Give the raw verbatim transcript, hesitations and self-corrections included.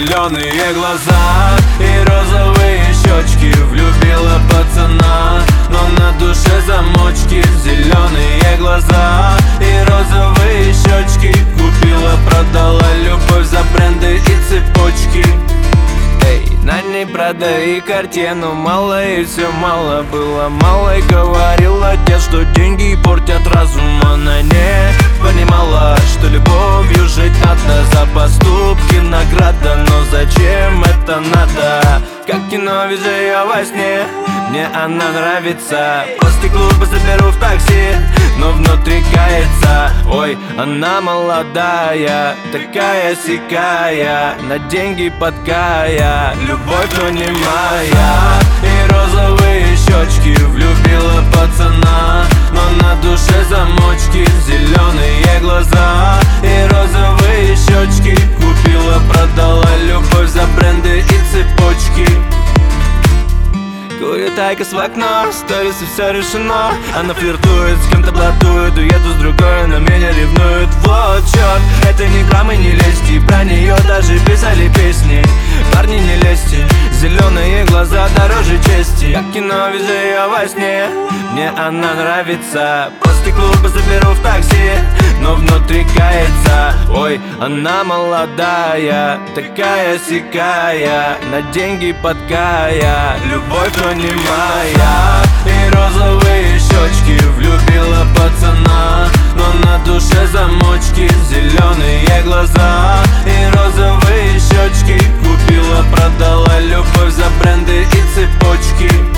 зеленые глаза и розовые щечки. Влюбила пацана, но на душе замочки. Зеленые глаза и розовые щечки. Купила, продала любовь за бренды и цепочки. Эй, на ней Прада и картину, мало и все мало было. Мало и говорил отец, что деньги портят разум. Она не понимала, что любовью жить надо. За поступки награда, но зачем это надо? Как кино вижу ее во сне, мне она нравится. После клуба заберу в такси, но внутри кается. Ой, она молодая, такая-сякая, на деньги подкая. Любовь, но не моя. И розовые щечки. Влюбила пацана, но на душе замочки. Зеленые глаза и розовые щечки. Купила, продала любовь за бренды и цепочки. Курит айкос в окно, сторис и все решено. Она флиртует, с кем-то блатует, уеду с другой, но меня ревнует. Вот черт, это ни грамма не лезьте. Про нее даже писали песни. Парни, не лезьте, зеленые глаза дороже чести. Как кино вижу ее во сне, мне она нравится. После клуба заберу в такси, но внутри кается. Ой, она молодая, такая-сякая, на деньги подкая. Любовь, но не моя. И розовые щечки. Влюбила пацана, но на душе замочки. Зеленые глаза и розовые щечки. Купила, продала любовь за бренды и цепочки.